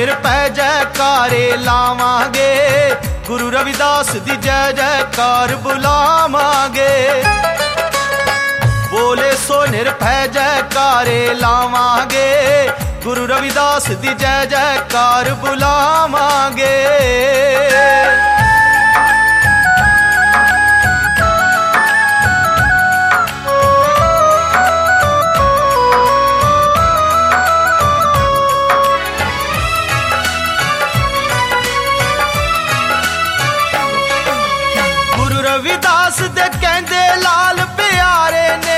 निरपै जयकारे लावांगे, गुरु रविदास दी जय जयकार बुलावांगे। बोले सो निरपै जयकारे लावांगे, गुरु रविदास दी जय जयकार बुलावांगे। रविदास दे कहंदे लाल प्यारे ने,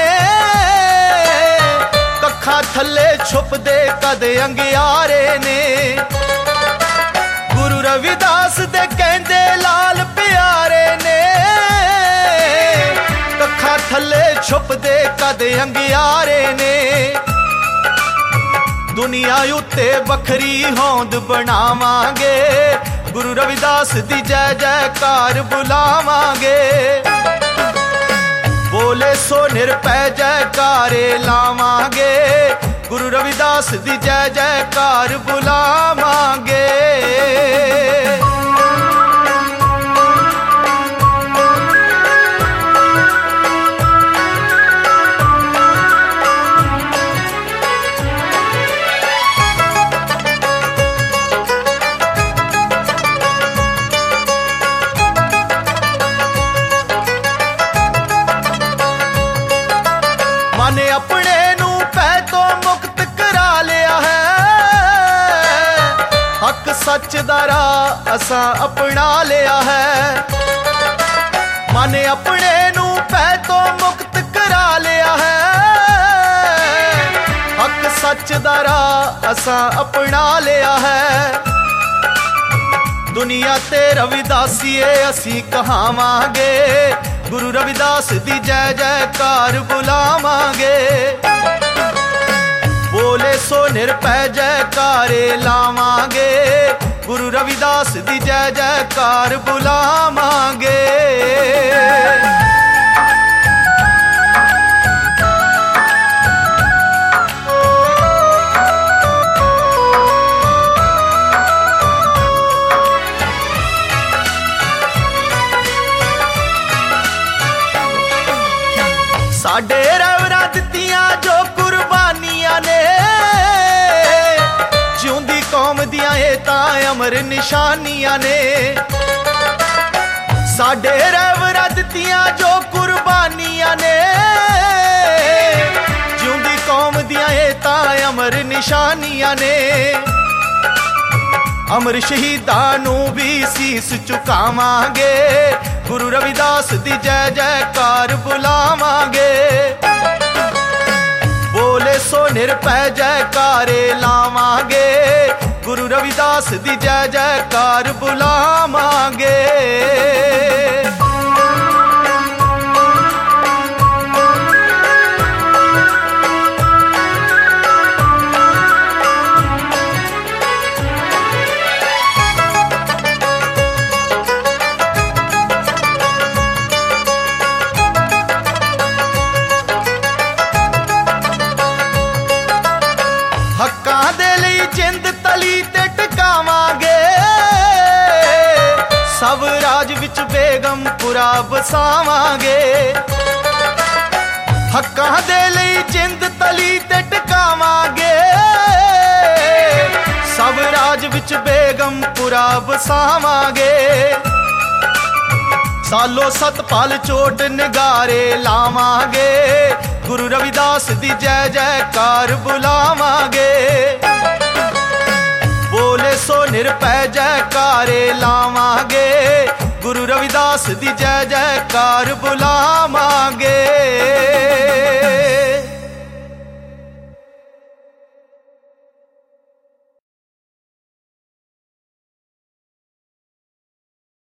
कखा थले छुपदे कद अंगियारे ने। गुरु रविदास दे कहंदे लाल प्यारे ने, कखा थले छुपदे कद अंगियारे ने। दुनिया उत्ते बखरी होंद बनावांगे, गुरु रविदास दी जय जयकार बुलावांगे। बोले सो निरपै जयकारे लावांगे, गुरु रविदास दी जय जयकार बुलावांगे। मन अपने नू पै तो मुक्त करा लिया है, हक सच दा राह असां अपना लिया है। मन अपने नू पै तो मुक्त करा लिया है, हक सच दा राह असां अपना लिया है। दुनिया ते रविदासीए असी कहावांगे, गुरु रविदास दी जय जयकार बुलावांगे। बोले सो निरपै जयकारे लावांगे, गुरु रविदास दी जय जयकार बुलावांगे। साडे रवरा दित्तियां जो कुर्बानियां ने, जिउंदी कौम दियां ए तां अमर निशानियां ने। साडे रवरा दित्तियां जो कुर्बानियां ने, जिउंदी कौम दियां ए तां अमर निशानियां ने। अमर शहीदां नू भी सीस झुकावांगे, गुरु रविदास दी जय जयकार बुलावांगे। बोले सो निरपै जयकारे लावांगे, गुरु रविदास दी जय जयकार बुलावांगे। हक्कां दे लई जिंद तली ते टकावांगे, सब राज विच बेगमपुरा बसावांगे। हक्कां दे लई जिंद तली ते टकावांगे, सब राज विच बेगमपुरा बसावांगे। सालो सतपाल चोट निगारे लावांगे, गुरु रविदास दी जय जयकार बुलावांगे। बोले सो निरपै जयकारे लावांगे, गुरु रविदास दी जय जयकार बुलावांगे।